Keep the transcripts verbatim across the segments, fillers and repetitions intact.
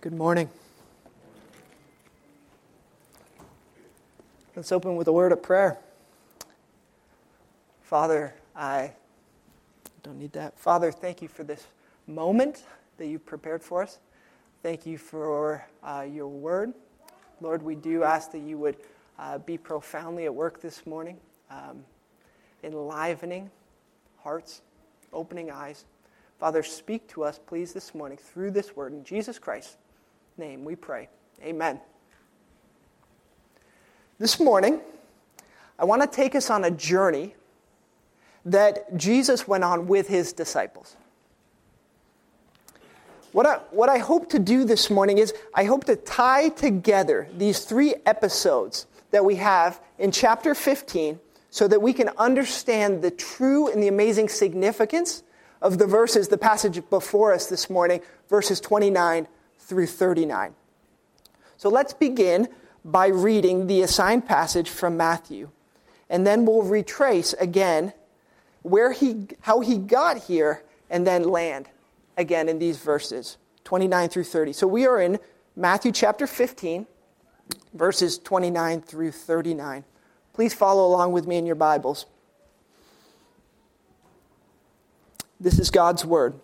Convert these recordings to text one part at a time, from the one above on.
Good morning. Let's open with a word of prayer. Father, I don't need that. Father, thank you for this moment that you've prepared for us. Thank you for uh, your word. Lord, we do ask that you would uh, be profoundly at work this morning, um, enlivening hearts, opening eyes. Father, speak to us, please, this morning through this word. In Jesus Christ's name we pray. Amen. This morning, I want to take us on a journey that Jesus went on with his disciples. What I, what I hope to do this morning is I hope to tie together these three episodes that we have in chapter fifteen so that we can understand the true and the amazing significance of the verses, the passage before us this morning, verses twenty-nine through thirty-nine. So let's begin by reading the assigned passage from Matthew, and then we'll retrace again where he, how he got here, and then land again in these verses, twenty-nine through thirty. So we are in Matthew chapter fifteen, verses twenty-nine through thirty-nine. Please follow along with me in your Bibles. This is God's word.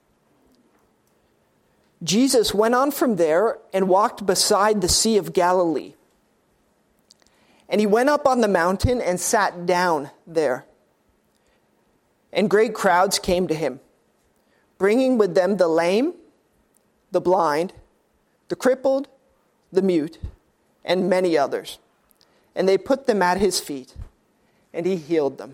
Jesus went on from there and walked beside the Sea of Galilee. And he went up on the mountain and sat down there. And great crowds came to him, bringing with them the lame, the blind, the crippled, the mute, and many others. And they put them at his feet, and he healed them.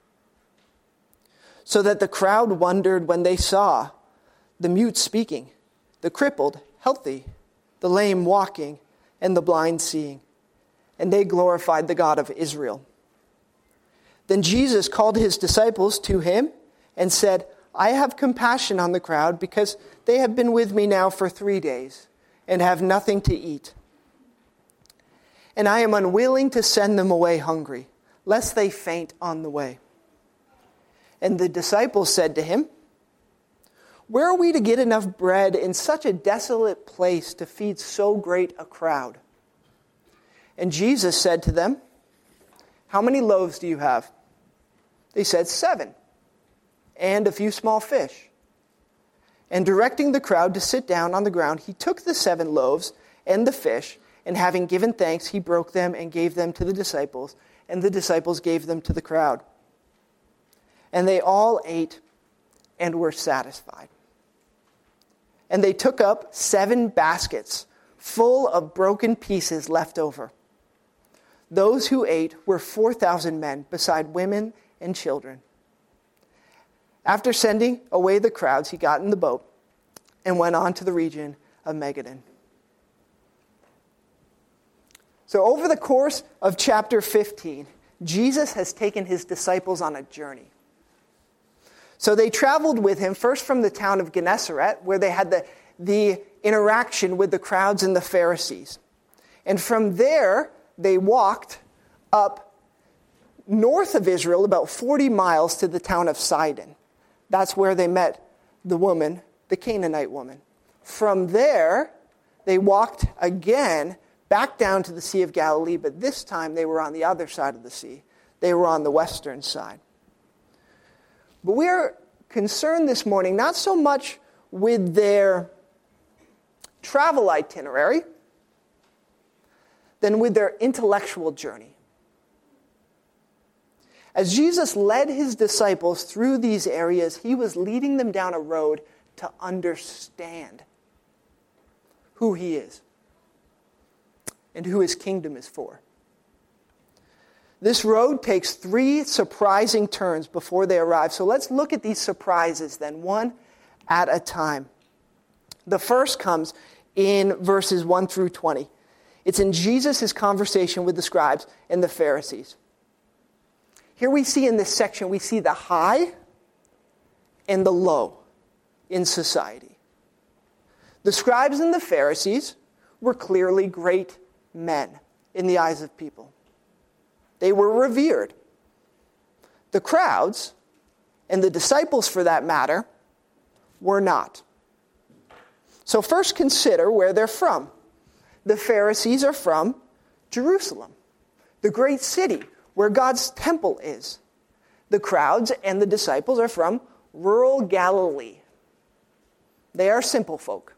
So that the crowd wondered when they saw the mute speaking, the crippled healthy, the lame walking, and the blind seeing. And they glorified the God of Israel. Then Jesus called his disciples to him and said, I have compassion on the crowd because they have been with me now for three days and have nothing to eat. And I am unwilling to send them away hungry, lest they faint on the way. And the disciples said to him, where are we to get enough bread in such a desolate place to feed so great a crowd? And Jesus said to them, how many loaves do you have? They said, seven, and a few small fish. And directing the crowd to sit down on the ground, he took the seven loaves and the fish, and having given thanks, he broke them and gave them to the disciples, and the disciples gave them to the crowd. And they all ate and were satisfied. And they took up seven baskets full of broken pieces left over. Those who ate were four thousand men, beside women and children. After sending away the crowds, he got in the boat and went on to the region of Magadan. So over the course of chapter fifteen, Jesus has taken his disciples on a journey. So they traveled with him first from the town of Gennesaret, where they had the, the interaction with the crowds and the Pharisees. And from there, they walked up north of Israel, about forty miles to the town of Sidon. That's where they met the woman, the Canaanite woman. From there, they walked again back down to the Sea of Galilee, but this time they were on the other side of the sea. They were on the western side. But we are concerned this morning not so much with their travel itinerary than with their intellectual journey. As Jesus led his disciples through these areas, he was leading them down a road to understand who he is and who his kingdom is for. This road takes three surprising turns before they arrive. So let's look at these surprises then, one at a time. The first comes in verses one through twenty. It's in Jesus' conversation with the scribes and the Pharisees. Here we see in this section, we see the high and the low in society. The scribes and the Pharisees were clearly great men in the eyes of people. They were revered. The crowds, and the disciples for that matter, were not. So first consider where they're from. The Pharisees are from Jerusalem, the great city where God's temple is. The crowds and the disciples are from rural Galilee. They are simple folk.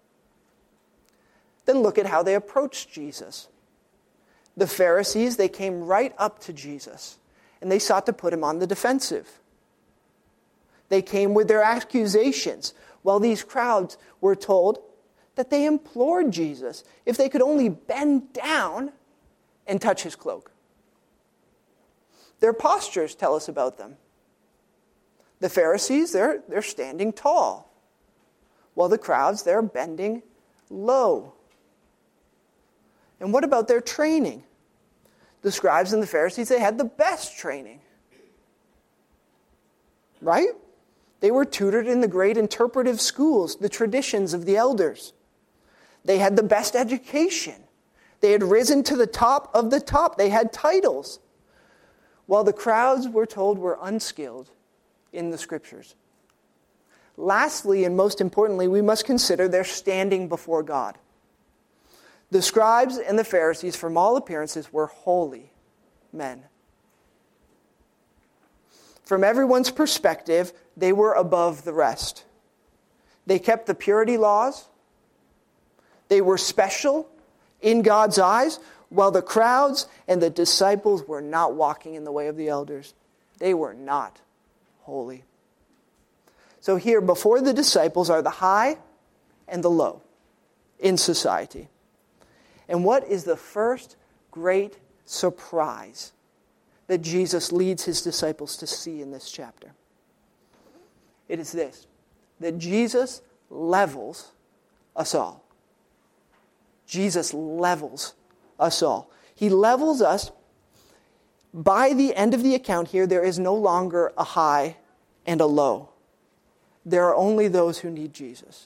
Then look at how they approached Jesus. The Pharisees, they came right up to Jesus, and they sought to put him on the defensive. They came with their accusations, while these crowds were told that they implored Jesus if they could only bend down and touch his cloak. Their postures tell us about them. The Pharisees, they're, they're standing tall, while the crowds, they're bending low. And what about their training? The scribes and the Pharisees, they had the best training. Right? They were tutored in the great interpretive schools, the traditions of the elders. They had the best education. They had risen to the top of the top. They had titles. While the crowds, we're told, were unskilled in the scriptures. Lastly, and most importantly, we must consider their standing before God. The scribes and the Pharisees, from all appearances, were holy men. From everyone's perspective, they were above the rest. They kept the purity laws. They were special in God's eyes, while the crowds and the disciples were not walking in the way of the elders. They were not holy. So here, before the disciples are the high and the low in society. And what is the first great surprise that Jesus leads his disciples to see in this chapter? It is this, that Jesus levels us all. Jesus levels us all. He levels us. By the end of the account here, there is no longer a high and a low. There are only those who need Jesus.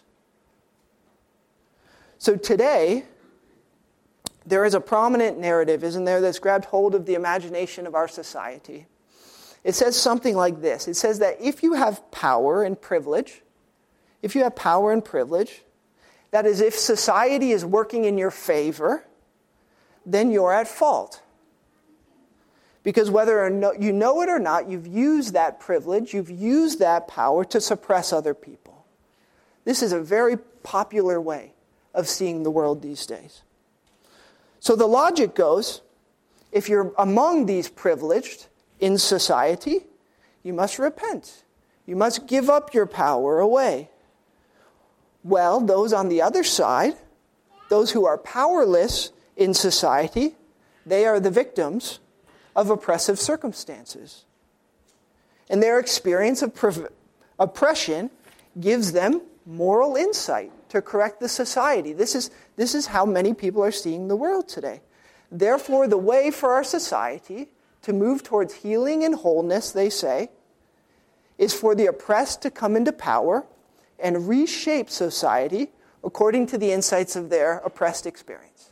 So today, there is a prominent narrative, isn't there, that's grabbed hold of the imagination of our society. It says something like this. It says that if you have power and privilege, if you have power and privilege, that is, if society is working in your favor, then you're at fault. Because whether or no, you know it or not, you've used that privilege, you've used that power to suppress other people. This is a very popular way of seeing the world these days. So the logic goes, if you're among these privileged in society, you must repent. You must give up your power away. Well, those on the other side, those who are powerless in society, they are the victims of oppressive circumstances. And their experience of prov- oppression gives them moral insight to correct the society. This is, this is how many people are seeing the world today. Therefore, the way for our society to move towards healing and wholeness, they say, is for the oppressed to come into power and reshape society according to the insights of their oppressed experience.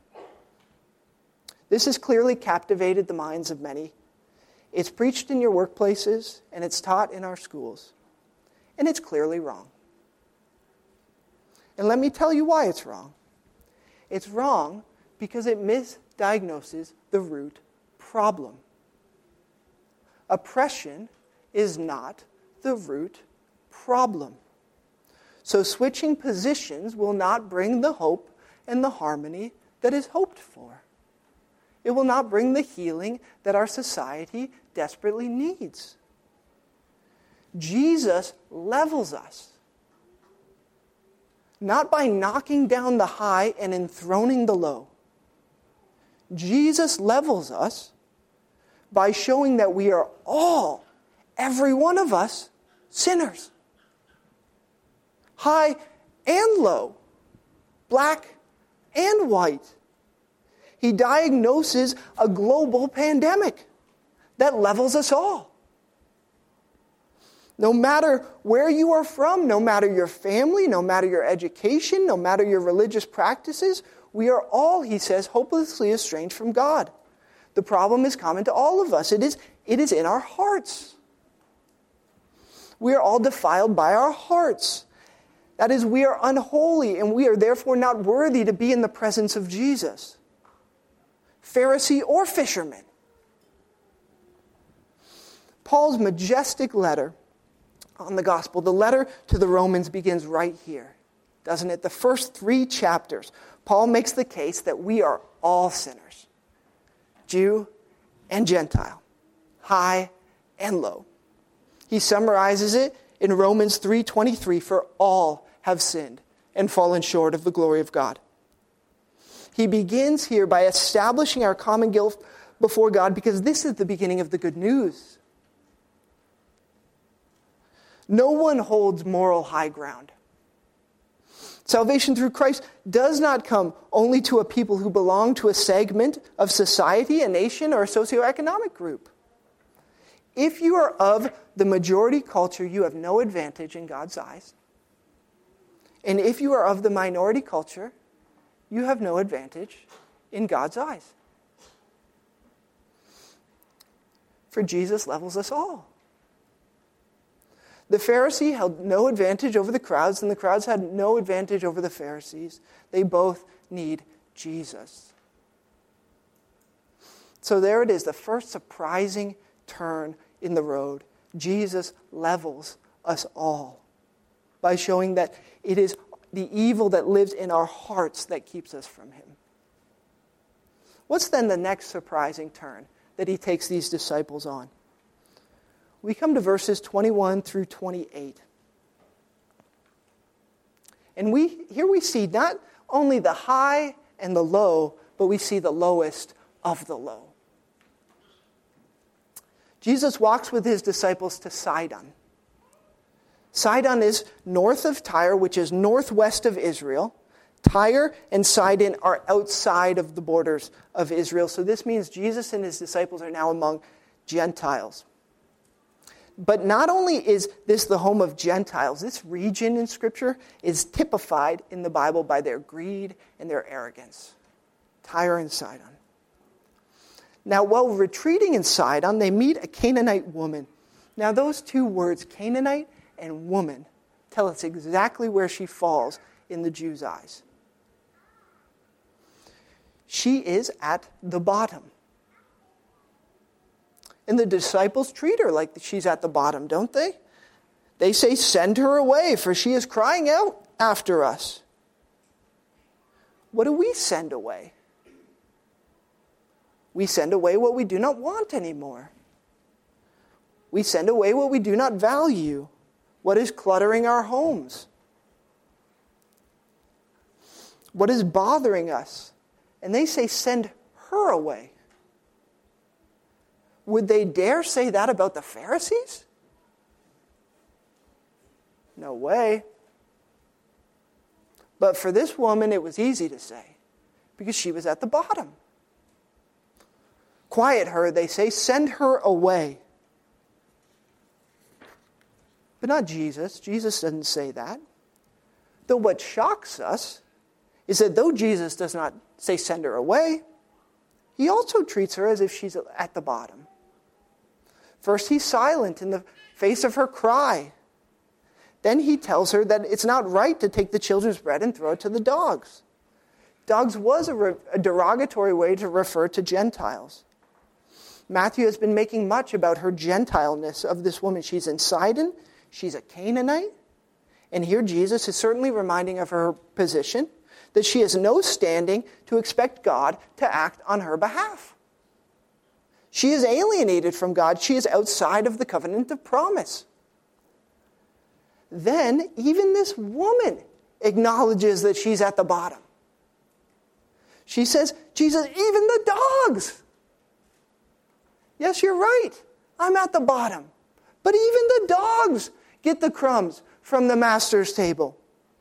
This has clearly captivated the minds of many. It's preached in your workplaces, and it's taught in our schools. And it's clearly wrong. And let me tell you why it's wrong. It's wrong because it misdiagnoses the root problem. Oppression is not the root problem. So switching positions will not bring the hope and the harmony that is hoped for. It will not bring the healing that our society desperately needs. Jesus levels us. Not by knocking down the high and enthroning the low. Jesus levels us by showing that we are all, every one of us, sinners. High and low. Black and white. He diagnoses a global pandemic that levels us all. No matter where you are from, no matter your family, no matter your education, no matter your religious practices, we are all, he says, hopelessly estranged from God. The problem is common to all of us. It is, it is in our hearts. We are all defiled by our hearts. That is, we are unholy and we are therefore not worthy to be in the presence of Jesus. Pharisee or fisherman. Paul's majestic letter on the gospel, the letter to the Romans, begins right here, doesn't it? The first three chapters, Paul makes the case that we are all sinners, Jew and Gentile, high and low. He summarizes it in Romans three twenty-three, for all have sinned and fallen short of the glory of God. He begins here by establishing our common guilt before God because this is the beginning of the good news. No one holds moral high ground. Salvation through Christ does not come only to a people who belong to a segment of society, a nation, or a socioeconomic group. If you are of the majority culture, you have no advantage in God's eyes. And if you are of the minority culture, you have no advantage in God's eyes. For Jesus levels us all. The Pharisee held no advantage over the crowds, and the crowds had no advantage over the Pharisees. They both need Jesus. So there it is, the first surprising turn in the road. Jesus levels us all by showing that it is the evil that lives in our hearts that keeps us from him. What's then the next surprising turn that he takes these disciples on? We come to verses twenty-one through twenty-eight. And we here we see not only the high and the low, but we see the lowest of the low. Jesus walks with his disciples to Sidon. Sidon is north of Tyre, which is northwest of Israel. Tyre and Sidon are outside of the borders of Israel. So this means Jesus and his disciples are now among Gentiles. But not only is this the home of Gentiles, this region in Scripture is typified in the Bible by their greed and their arrogance. Tyre and Sidon. Now, while retreating in Sidon, they meet a Canaanite woman. Now, those two words, Canaanite and woman, tell us exactly where she falls in the Jews' eyes. She is at the bottom. And the disciples treat her like she's at the bottom, don't they? They say, send her away, for she is crying out after us. What do we send away? We send away what we do not want anymore. We send away what we do not value, what is cluttering our homes, what is bothering us. And they say, send her away. Would they dare say that about the Pharisees? No way. But for this woman, it was easy to say, because she was at the bottom. Quiet her, they say, send her away. But not Jesus. Jesus doesn't say that. Though what shocks us is that though Jesus does not say send her away, he also treats her as if she's at the bottom. First, he's silent in the face of her cry. Then he tells her that it's not right to take the children's bread and throw it to the dogs. Dogs was a, re- a derogatory way to refer to Gentiles. Matthew has been making much about her Gentileness of this woman. She's in Sidon, she's a Canaanite, and here Jesus is certainly reminding of her position, that she has no standing to expect God to act on her behalf. She is alienated from God. She is outside of the covenant of promise. Then, even this woman acknowledges that she's at the bottom. She says, Jesus, even the dogs. Yes, you're right. I'm at the bottom. But even the dogs get the crumbs from the master's table.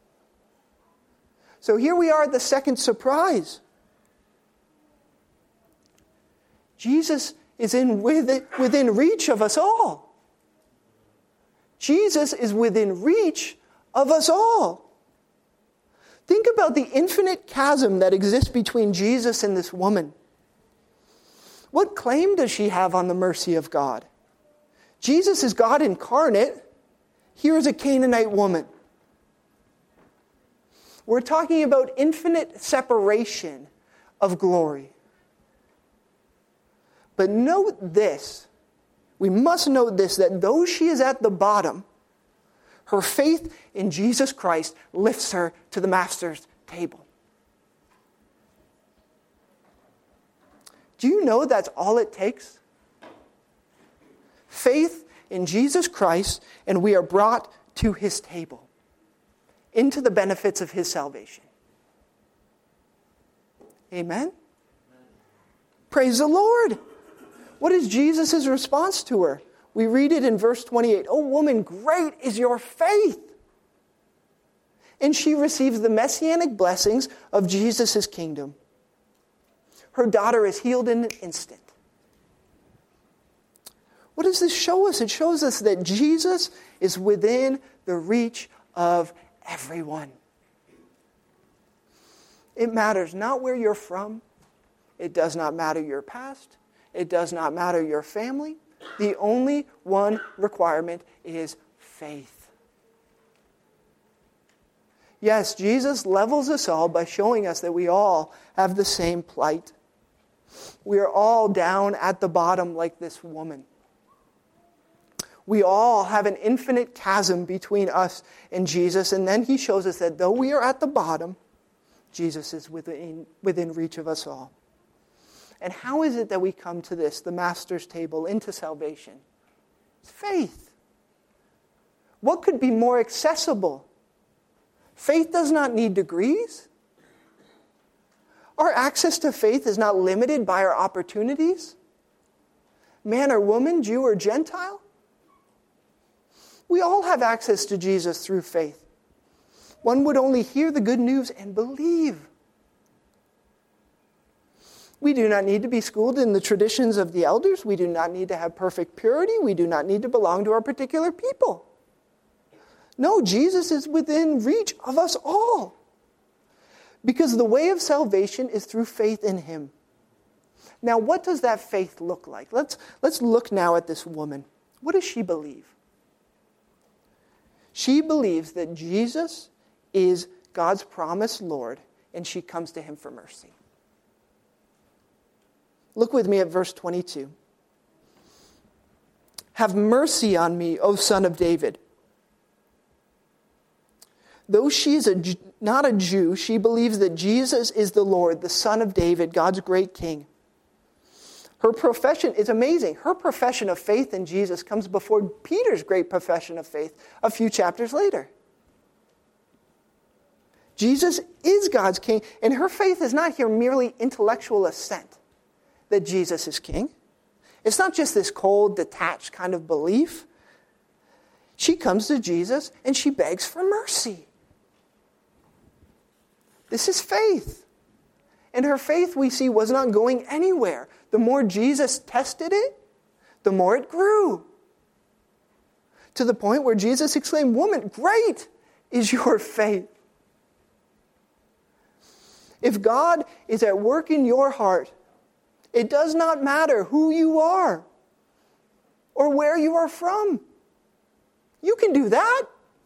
So here we are at the second surprise. Jesus is in within reach of us all. Jesus is within reach of us all. Think about the infinite chasm that exists between Jesus and this woman. What claim does she have on the mercy of God? Jesus is God incarnate. Here is a Canaanite woman. We're talking about infinite separation of glory. But note this, we must note this, that though she is at the bottom, her faith in Jesus Christ lifts her to the Master's table. Do you know that's all it takes? Faith in Jesus Christ, and we are brought to his table, into the benefits of his salvation. Amen? Amen. Praise the Lord. What is Jesus' response to her? We read it in verse twenty-eight. "Oh woman, great is your faith." And she receives the messianic blessings of Jesus' kingdom. Her daughter is healed in an instant. What does this show us? It shows us that Jesus is within the reach of everyone. It matters not where you're from. It does not matter your past. It does not matter your family. The only one requirement is faith. Yes, Jesus levels us all by showing us that we all have the same plight. We are all down at the bottom like this woman. We all have an infinite chasm between us and Jesus, and then he shows us that though we are at the bottom, Jesus is within, within reach of us all. And how is it that we come to this, the Master's table, into salvation? It's faith. What could be more accessible? Faith does not need degrees. Our access to faith is not limited by our opportunities. Man or woman, Jew or Gentile. We all have access to Jesus through faith. One would only hear the good news and believe. We do not need to be schooled in the traditions of the elders. We do not need to have perfect purity. We do not need to belong to our particular people. No, Jesus is within reach of us all. Because the way of salvation is through faith in him. Now, what does that faith look like? Let's, let's look now at this woman. What does she believe? She believes that Jesus is God's promised Lord, and she comes to him for mercy. Look with me at verse twenty-two. "Have mercy on me, O Son of David." Though she is a, not a Jew, she believes that Jesus is the Lord, the Son of David, God's great King. Her profession is amazing. Her profession of faith in Jesus comes before Peter's great profession of faith a few chapters later. Jesus is God's King, and her faith is not here merely intellectual assent that Jesus is King. It's not just this cold, detached kind of belief. She comes to Jesus and she begs for mercy. This is faith. And her faith, we see, was not going anywhere. The more Jesus tested it, the more it grew. To the point where Jesus exclaimed, "Woman, great is your faith." If God is at work in your heart, it does not matter who you are or where you are from. You can do that.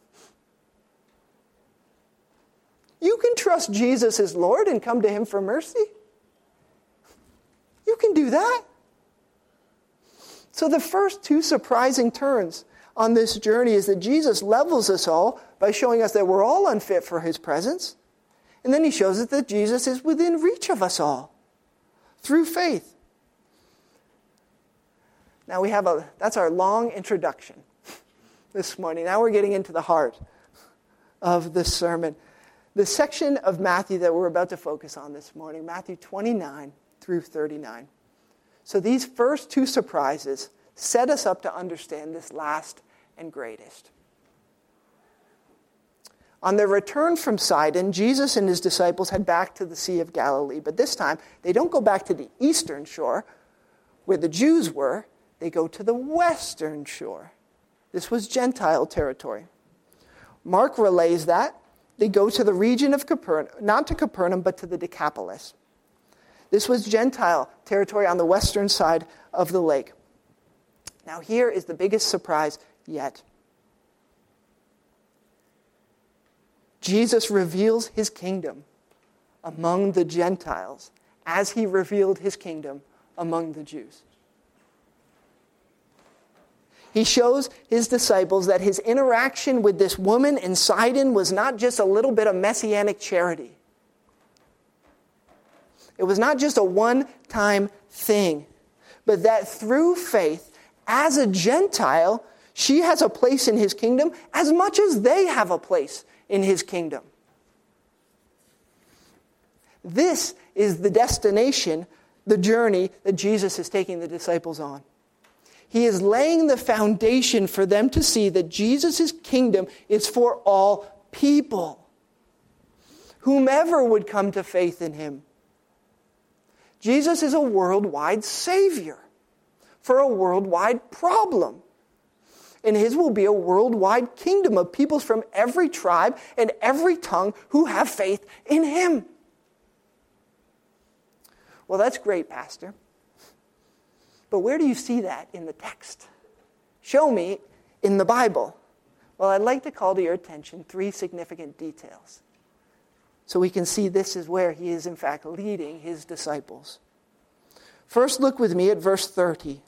You can trust Jesus as Lord and come to him for mercy. You can do that. So the first two surprising turns on this journey is that Jesus levels us all by showing us that we're all unfit for his presence. And then he shows us that Jesus is within reach of us all through faith. Now we have a, that's our long introduction this morning. Now we're getting into the heart of the sermon. The section of Matthew that we're about to focus on this morning, Matthew twenty-nine through thirty-nine. So these first two surprises set us up to understand this last and greatest. On their return from Sidon, Jesus and his disciples head back to the Sea of Galilee. But this time, they don't go back to the eastern shore, where the Jews were. They go to the western shore. This was Gentile territory. Mark relays that. They go to the region of Capernaum, not to Capernaum, but to the Decapolis. This was Gentile territory on the western side of the lake. Now here is the biggest surprise yet. Jesus reveals his kingdom among the Gentiles as he revealed his kingdom among the Jews. He shows his disciples that his interaction with this woman in Sidon was not just a little bit of messianic charity. It was not just a one-time thing, but that through faith, as a Gentile, she has a place in his kingdom as much as they have a place in his kingdom. This is the destination, the journey that Jesus is taking the disciples on. He is laying the foundation for them to see that Jesus' kingdom is for all people. Whomever would come to faith in him. Jesus is a worldwide Savior for a worldwide problem. And his will be a worldwide kingdom of peoples from every tribe and every tongue who have faith in him. Well, that's great, Pastor. But where do you see that in the text? Show me in the Bible. Well, I'd like to call to your attention three significant details, so we can see this is where he is in fact leading his disciples. First, look with me at verse thirty.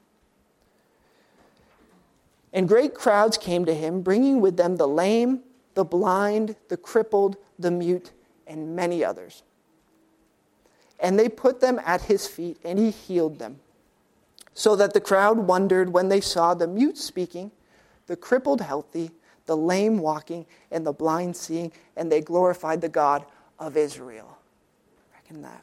And great crowds came to him, bringing with them the lame, the blind, the crippled, the mute, and many others. And they put them at his feet, and he healed them. So that the crowd wondered when they saw the mute speaking, the crippled healthy, the lame walking, and the blind seeing, and they glorified the God of Israel. Reckon that.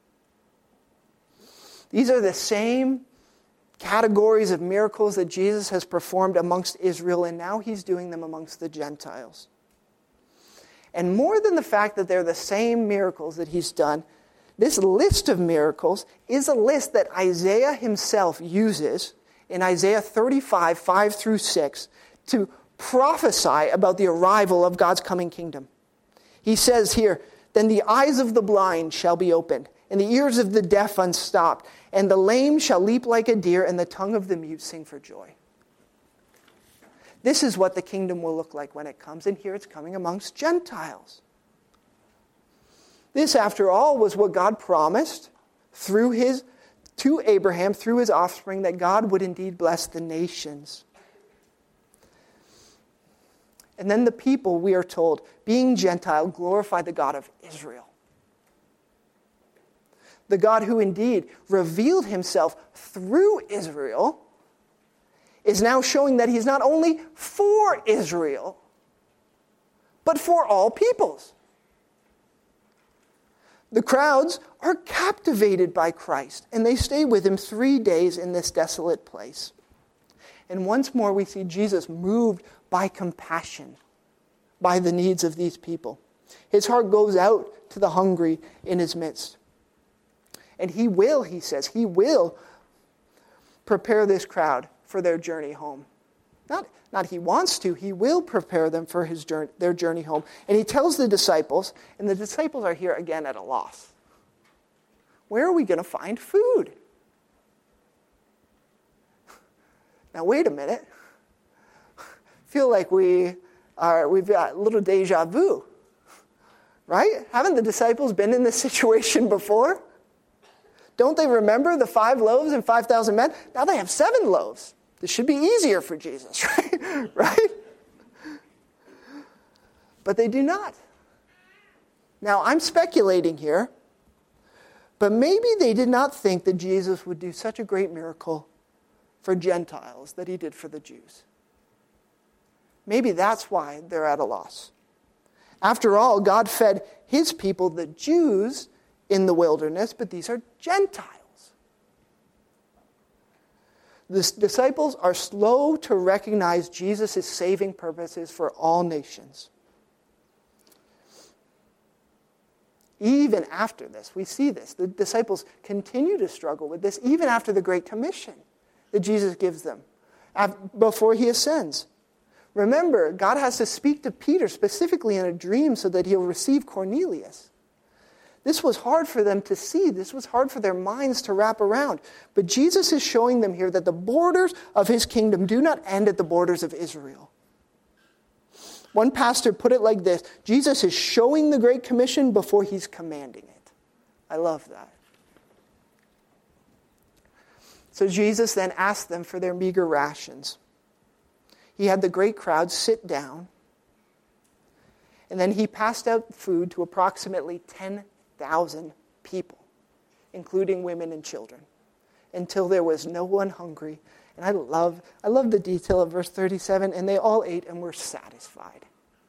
These are the same categories of miracles that Jesus has performed amongst Israel, and now he's doing them amongst the Gentiles. And more than the fact that they're the same miracles that he's done, this list of miracles is a list that Isaiah himself uses in Isaiah thirty-five, five through six, to prophesy about the arrival of God's coming kingdom. He says here, "Then the eyes of the blind shall be opened, and the ears of the deaf unstopped, and the lame shall leap like a deer, and the tongue of the mute sing for joy." This is what the kingdom will look like when it comes, and here it's coming amongst Gentiles. This, after all, was what God promised through his, to Abraham, through his offspring, that God would indeed bless the nations. And then the people, we are told, being Gentile, glorified the God of Israel. The God who indeed revealed himself through Israel is now showing that he's not only for Israel, but for all peoples. The crowds are captivated by Christ, and they stay with him three days in this desolate place. And once more we see Jesus moved by compassion, by the needs of these people. His heart goes out to the hungry in his midst. And he will, he says, he will prepare this crowd for their journey home. Not, not he wants to, he will prepare them for his journey, their journey home. And he tells the disciples, and the disciples are here again at a loss. Where are we going to find food? Now wait a minute. Feel like we are, we've got a little deja vu. Right? Haven't the disciples been in this situation before? Don't they remember the five loaves and five thousand men? Now they have seven loaves. This should be easier for Jesus, right? Right? But they do not. Now, I'm speculating here, but maybe they did not think that Jesus would do such a great miracle for Gentiles that he did for the Jews. Maybe that's why they're at a loss. After all, God fed his people, the Jews, in the wilderness, but these are Gentiles. The disciples are slow to recognize Jesus' saving purposes for all nations. Even after this, we see this. The disciples continue to struggle with this even after the Great Commission that Jesus gives them before he ascends. Remember, God has to speak to Peter specifically in a dream so that he'll receive Cornelius. This was hard for them to see. This was hard for their minds to wrap around. But Jesus is showing them here that the borders of his kingdom do not end at the borders of Israel. One pastor put it like this: Jesus is showing the Great Commission before he's commanding it. I love that. So Jesus then asked them for their meager rations. He had the great crowd sit down, and then he passed out food to approximately ten thousand people, including women and children, until there was no one hungry. And I love, I love the detail of verse thirty-seven, and they all ate and were satisfied.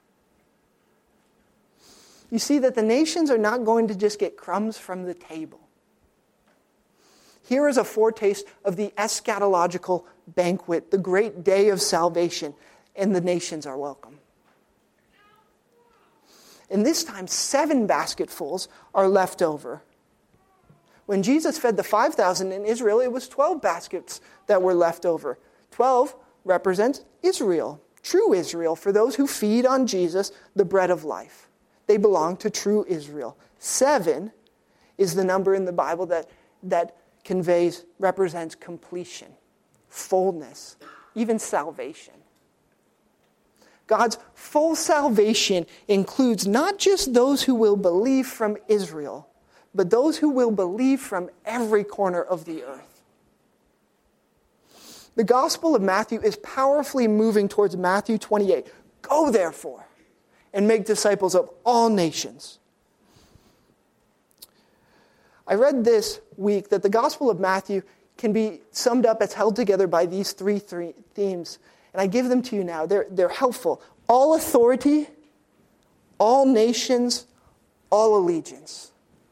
You see that the nations are not going to just get crumbs from the table. Here is a foretaste of the eschatological banquet, the great day of salvation, and the nations are welcome. And this time, seven basketfuls are left over. When Jesus fed the five thousand in Israel, it was twelve baskets that were left over. twelve represents Israel, true Israel, for those who feed on Jesus, the bread of life. They belong to true Israel. Seven is the number in the Bible that, that conveys, represents completion, fullness, even salvation. God's full salvation includes not just those who will believe from Israel, but those who will believe from every corner of the earth. The Gospel of Matthew is powerfully moving towards Matthew twenty-eight. Go therefore and make disciples of all nations. I read this week that the Gospel of Matthew can be summed up as held together by these three, three themes. And I give them to you now. They're, they're helpful. All authority, all nations, all allegiance.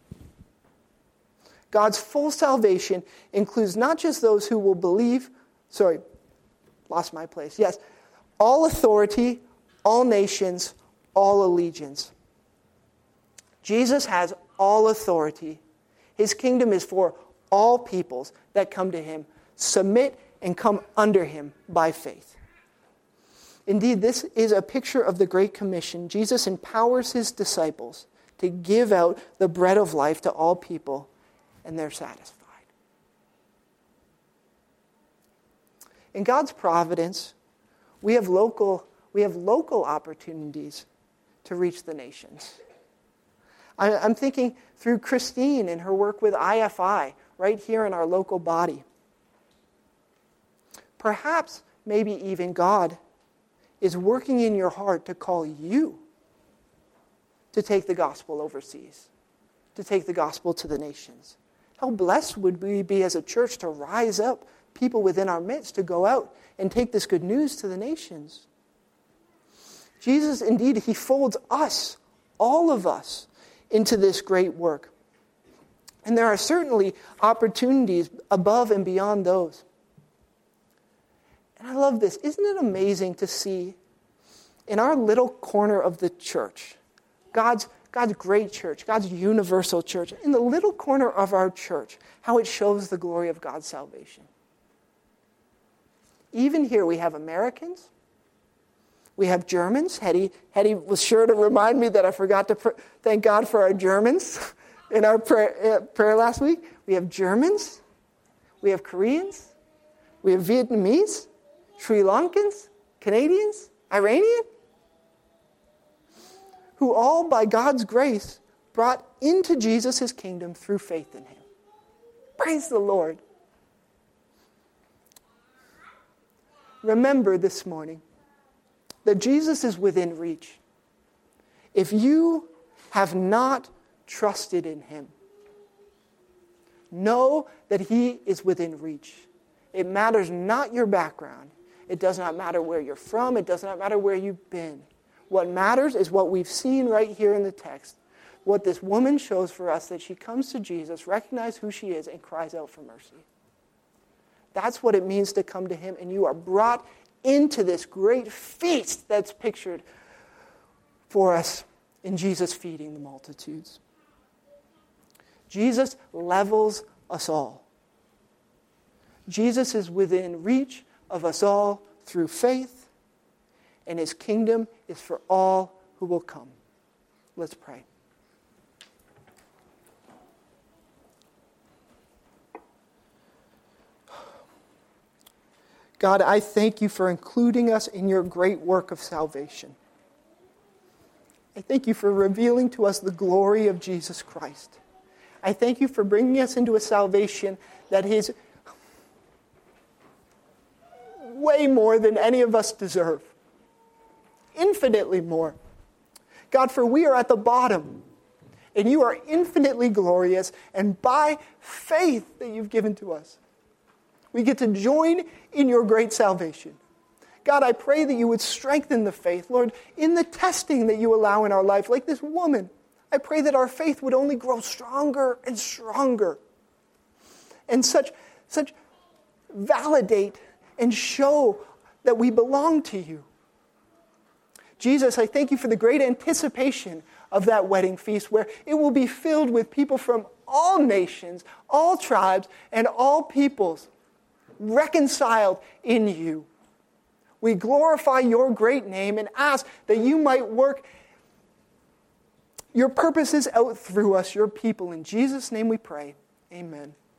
God's full salvation includes not just those who will believe, sorry, lost my place. Yes, all authority, all nations, all allegiance. Jesus has all authority. His kingdom is for all peoples that come to him, submit and come under him by faith. Indeed, this is a picture of the Great Commission. Jesus empowers his disciples to give out the bread of life to all people, and they're satisfied. In God's providence, we have local, we have local opportunities to reach the nations. I, I'm thinking through Christine and her work with I F I right here in our local body. Perhaps, maybe even God is working in your heart to call you to take the gospel overseas, to take the gospel to the nations. How blessed would we be as a church to rise up people within our midst to go out and take this good news to the nations. Jesus, indeed, he folds us, all of us, into this great work. And there are certainly opportunities above and beyond those. And I love this. Isn't it amazing to see in our little corner of the church, God's, God's great church, God's universal church, in the little corner of our church, how it shows the glory of God's salvation. Even here we have Americans, we have Germans. Hetty, Hetty was sure to remind me that I forgot to pr- thank God for our Germans in our prayer, uh, prayer last week. We have Germans, we have Koreans, we have Vietnamese, Sri Lankans, Canadians, Iranian, who all by God's grace brought into Jesus' kingdom through faith in him. Praise the Lord. Remember this morning that Jesus is within reach. If you have not trusted in him, know that he is within reach. It matters not your background. It does not matter where you're from. It does not matter where you've been. What matters is what we've seen right here in the text. What this woman shows for us, that she comes to Jesus, recognizes who she is, and cries out for mercy. That's what it means to come to him, and you are brought into this great feast that's pictured for us in Jesus feeding the multitudes. Jesus levels us all. Jesus is within reach of us all through faith, and his kingdom is for all who will come. Let's pray. God, I thank you for including us in your great work of salvation. I thank you for revealing to us the glory of Jesus Christ. I thank you for bringing us into a salvation that is way more than any of us deserve. Infinitely more. God, for we are at the bottom, and you are infinitely glorious, and by faith that you've given to us, we get to join in your great salvation. God, I pray that you would strengthen the faith, Lord, in the testing that you allow in our life, like this woman. I pray that our faith would only grow stronger and stronger, and such, such validate and show that we belong to you. Jesus, I thank you for the great anticipation of that wedding feast, where it will be filled with people from all nations, all tribes, and all peoples, reconciled in you. We glorify your great name and ask that you might work your purposes out through us, your people. In Jesus' name we pray. Amen.